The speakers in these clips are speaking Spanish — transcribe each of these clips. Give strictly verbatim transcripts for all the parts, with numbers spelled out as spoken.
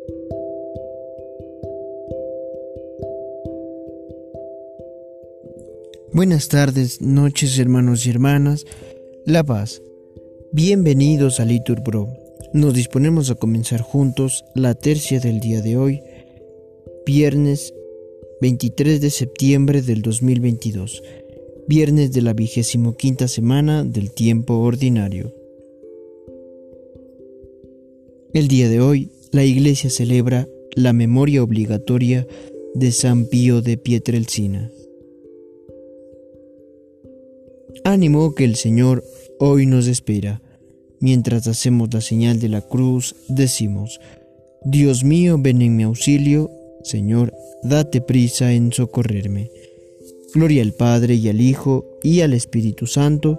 Buenas tardes, noches, hermanos y hermanas, La Paz. Bienvenidos a Litur Bro. Nos disponemos a comenzar juntos la tercia del día de hoy, viernes veintitrés de septiembre del dos mil veintidós, viernes de la vigésimo quinta semana del tiempo ordinario. El día de hoy, la Iglesia celebra la memoria obligatoria de San Pío de Pietrelcina. Ánimo que el Señor hoy nos espera. Mientras hacemos la señal de la cruz, decimos: Dios mío, ven en mi auxilio. Señor, date prisa en socorrerme. Gloria al Padre y al Hijo y al Espíritu Santo.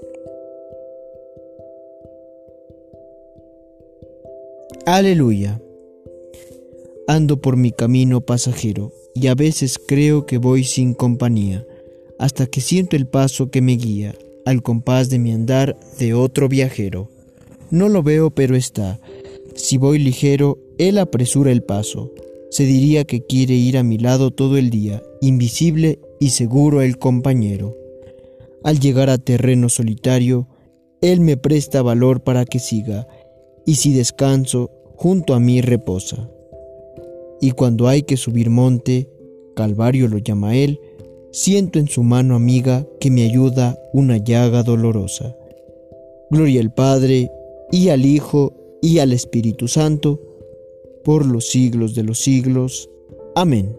Aleluya. Ando por mi camino pasajero y a veces creo que voy sin compañía, hasta que siento el paso que me guía, al compás de mi andar de otro viajero. No lo veo, pero está. Si voy ligero, él apresura el paso. Se diría que quiere ir a mi lado todo el día, invisible y seguro el compañero. Al llegar a terreno solitario, él me presta valor para que siga, y si descanso, junto a mí reposa. Y cuando hay que subir monte, Calvario lo llama él, siento en su mano amiga que me ayuda una llaga dolorosa. Gloria al Padre, y al Hijo, y al Espíritu Santo, por los siglos de los siglos. Amén.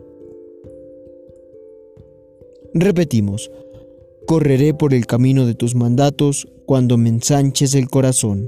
Repetimos: correré por el camino de tus mandatos cuando me ensanches el corazón.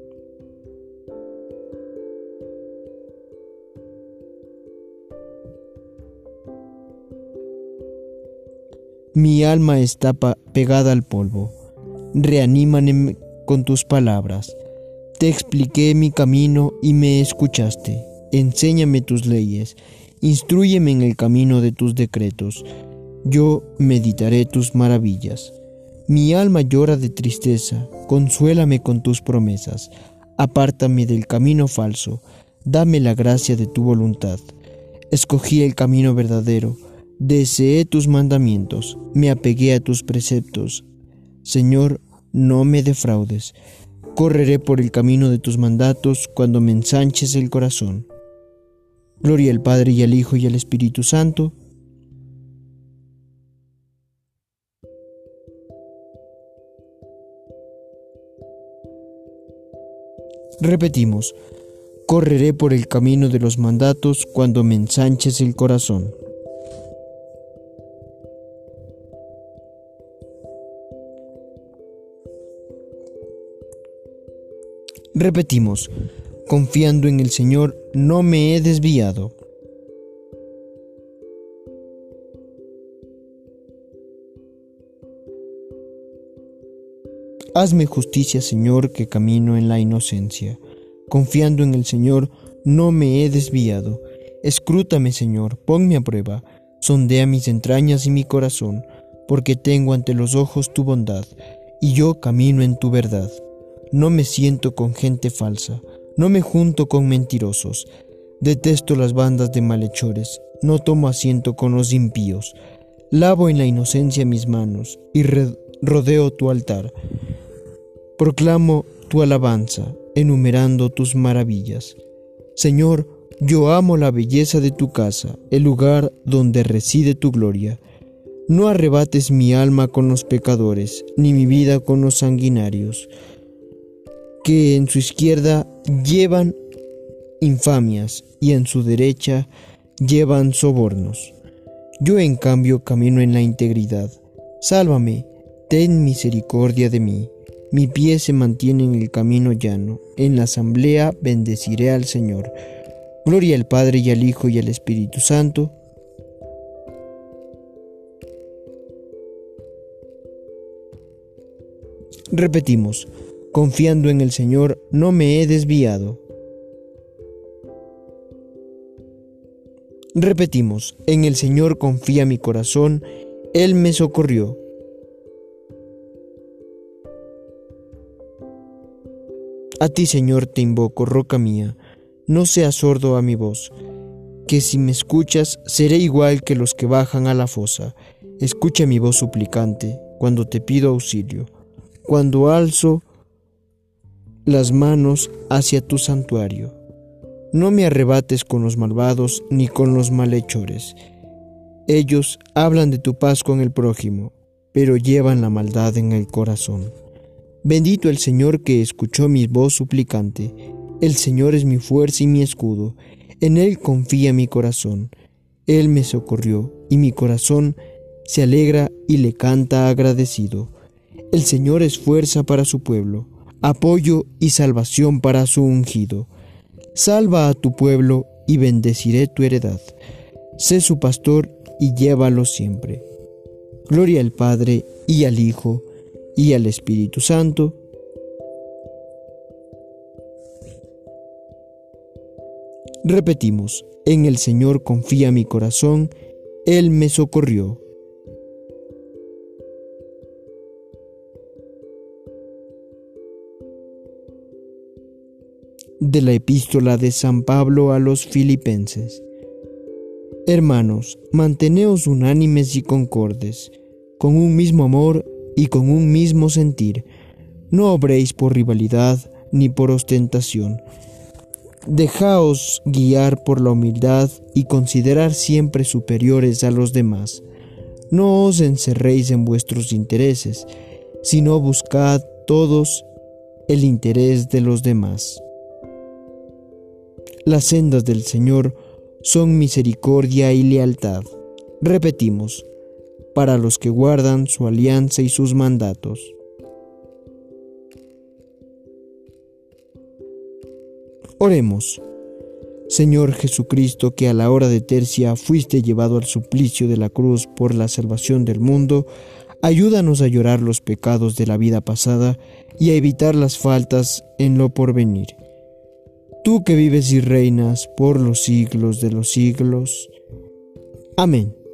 Mi alma está pegada al polvo. Reanímame con tus palabras. Te expliqué mi camino y me escuchaste. Enséñame tus leyes. Instrúyeme en el camino de tus decretos. Yo meditaré tus maravillas. Mi alma llora de tristeza. Consuélame con tus promesas. Apártame del camino falso. Dame la gracia de tu voluntad. Escogí el camino verdadero. Deseé tus mandamientos, me apegué a tus preceptos. Señor, no me defraudes. Correré por el camino de tus mandatos cuando me ensanches el corazón. Gloria al Padre y al Hijo y al Espíritu Santo. Repetimos: correré por el camino de los mandatos cuando me ensanches el corazón. Repetimos: confiando en el Señor, no me he desviado. Hazme justicia, Señor, que camino en la inocencia. Confiando en el Señor, no me he desviado. Escrútame, Señor, ponme a prueba. Sondea mis entrañas y mi corazón, porque tengo ante los ojos tu bondad, y yo camino en tu verdad. No me siento con gente falsa, no me junto con mentirosos. Detesto las bandas de malhechores, no tomo asiento con los impíos. Lavo en la inocencia mis manos y rodeo tu altar. Proclamo tu alabanza, enumerando tus maravillas. Señor, yo amo la belleza de tu casa, el lugar donde reside tu gloria. No arrebates mi alma con los pecadores, ni mi vida con los sanguinarios, que en su izquierda llevan infamias y en su derecha llevan sobornos. Yo en cambio camino en la integridad. Sálvame, ten misericordia de mí. Mi pie se mantiene en el camino llano. En la asamblea bendeciré al Señor. Gloria al Padre y al Hijo y al Espíritu Santo. Repetimos: confiando en el Señor, no me he desviado. Repetimos: en el Señor confía mi corazón, Él me socorrió. A ti, Señor, te invoco, roca mía. no seas sordo a mi voz, que si me escuchas seré igual que los que bajan a la fosa. Escucha mi voz suplicante cuando te pido auxilio, cuando alzo las manos hacia tu santuario. No me arrebates con los malvados ni con los malhechores. Ellos hablan de tu paz con el prójimo, pero llevan la maldad en el corazón. Bendito el Señor que escuchó mi voz suplicante. El Señor es mi fuerza y mi escudo. En Él confía mi corazón. Él me socorrió y mi corazón se alegra y le canta agradecido. El Señor es fuerza para su pueblo, apoyo y salvación para su ungido. Salva a tu pueblo y bendeciré tu heredad. Sé su pastor y llévalo siempre. Gloria al Padre y al Hijo y al Espíritu Santo. Repetimos, en el Señor confía mi corazón, Él me socorrió. De la epístola de San Pablo a los Filipenses. Hermanos, manteneos unánimes y concordes, con un mismo amor y con un mismo sentir. No obréis por rivalidad ni por ostentación. Dejaos guiar por la humildad y considerar siempre superiores a los demás. No os encerréis en vuestros intereses, sino buscad todos el interés de los demás. Las sendas del Señor son misericordia y lealtad. Repetimos, para los que guardan su alianza y sus mandatos. Oremos. Señor Jesucristo, que a la hora de tercia fuiste llevado al suplicio de la cruz por la salvación del mundo, ayúdanos a llorar los pecados de la vida pasada y a evitar las faltas en lo porvenir. Tú que vives y reinas por los siglos de los siglos. Amén.